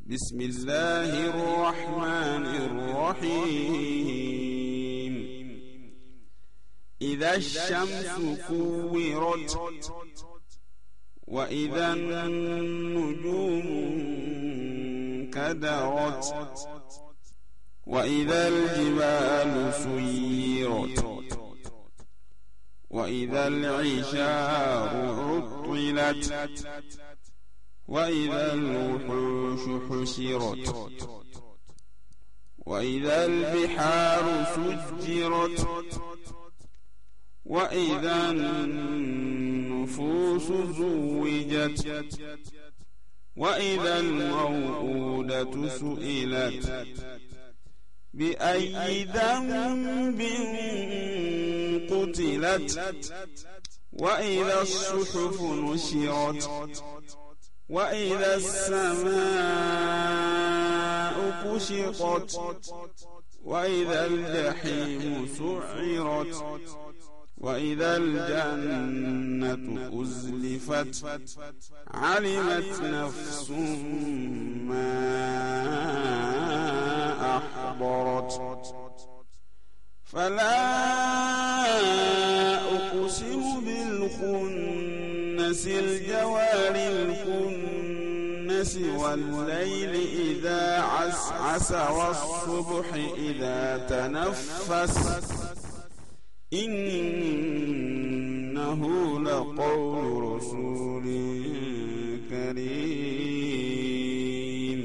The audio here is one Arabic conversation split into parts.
بسم الله الرحمن الرحيم إذا الشمس كورت وإذا النجوم كدرت وإذا الجبال سيرت وإذا العشار عطلت وإذا الوحوش حشرت وإذا البحار سجرت وإذا النفوس زوجت وإذا الموءودة سئلت بأي ذنب قتلت وإذا الصحف نشرت وإذا السماء كشطت وإذا الجحيم سعرت وإذا الجنة أزلفت علمت نفس ما أحضرت فلا أقسم بالخنس الجوار الكنس والليل إذا عسعس والصبح إذا تنفس إنه لقول رسول كريم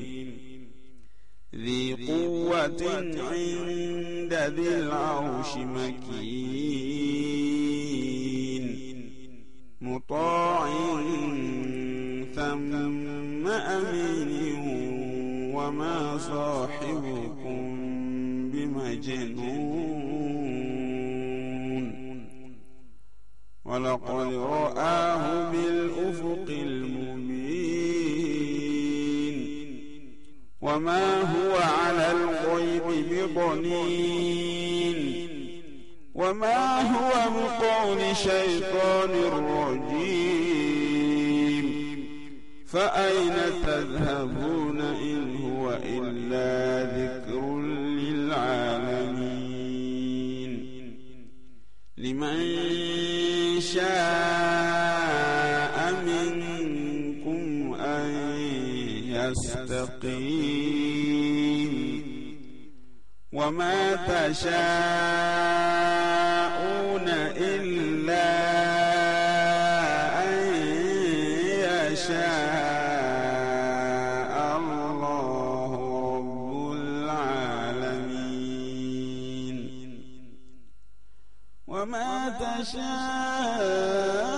ذي قوة عند ذي العرش مكين مطاع ثم أمين وما صاحبكم بمجنون ولقد رآه بالأفق المبين وما هو على الغيب بضنين وما هو بقول شيطان رجيم فأين تذهبون إن هو إلا ذكر للعالمين لمن شاء منكم أن يستقيم وما تشاءون إلا أن يشاء الله رب العالمين وما تشاءون